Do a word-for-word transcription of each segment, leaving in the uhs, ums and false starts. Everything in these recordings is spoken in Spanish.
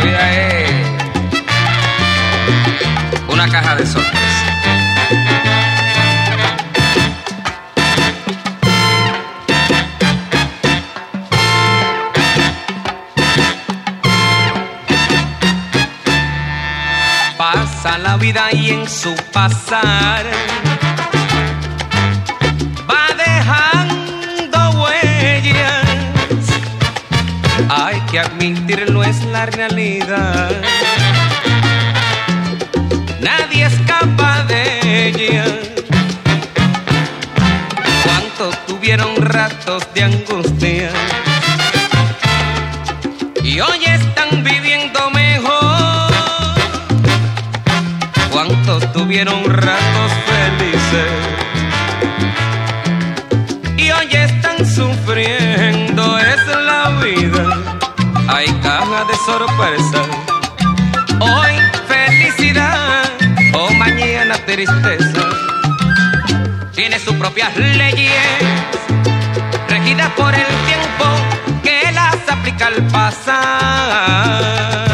vida es una caja de sorpresas. Pasa la vida y en su pasar va dejando huellas. Hay que admitirlo, es la realidad. Nadie escapa de ella. Cuántos tuvieron ratos de angustia y hoy están viviendo mejor. Cuántos tuvieron ratos felices y hoy están sufriendo. Es la vida, hay caja de sorpresas. Hoy felicidad, o mañana tristeza. Tiene sus propias leyes, regidas por el tiempo que las aplica al pasar.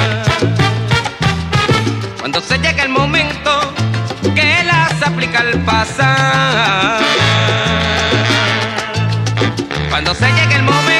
Cuando se llega el momento que las aplica al pasar. Cuando se llega el momento.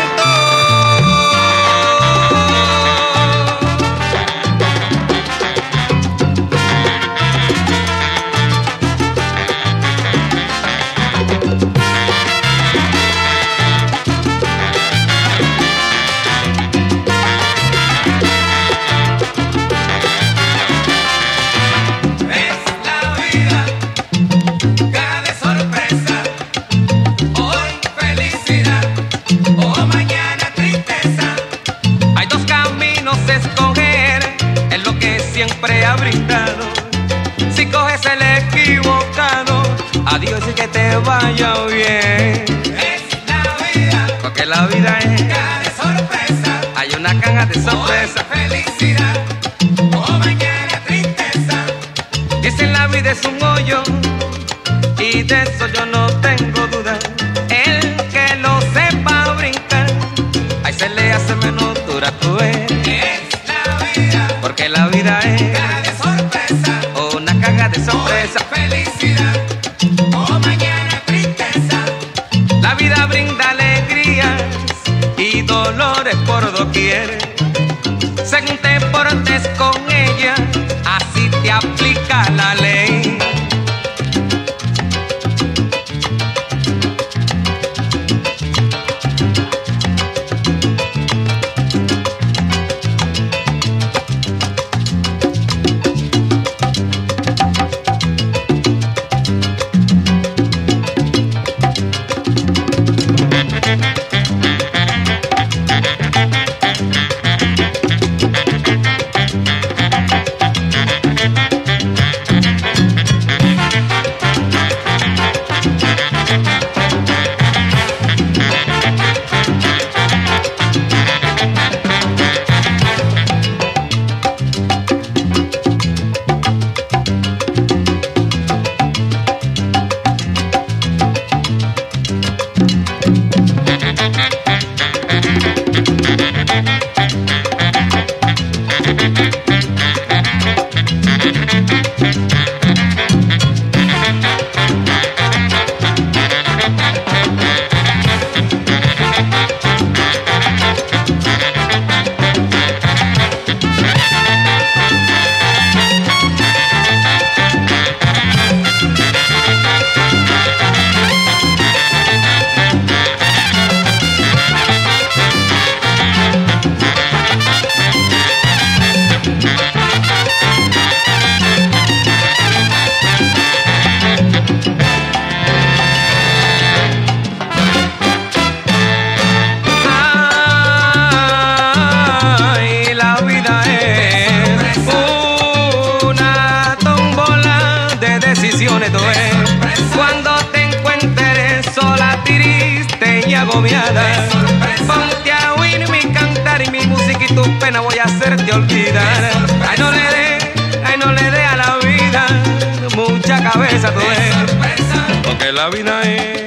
Siempre ha brindado. Si coges el equivocado, adiós y que te vaya bien. Es la vida, porque la vida es caja de sorpresa. Hay una caja de sorpresa. Hoy felicidad, o mañana tristeza. Dicen la vida es un hoyo y de eso yo no tengo duda. El que lo sepa brincar, ahí se le hace menos dura tu es. Porque la vida es caja de sorpresa, una caja de sorpresa. Hoy felicidad, o mañana tristeza. La vida brinda alegrías y dolores por doquier. Según te portes con ella, así te aplica la ley. Cuando te encuentres sola, triste y agobiada, ponte a oír mi cantar y mi música y tu pena voy a hacerte olvidar. Ay, no le dé, ay, no le dé a la vida mucha cabeza, tú ves, porque la vida es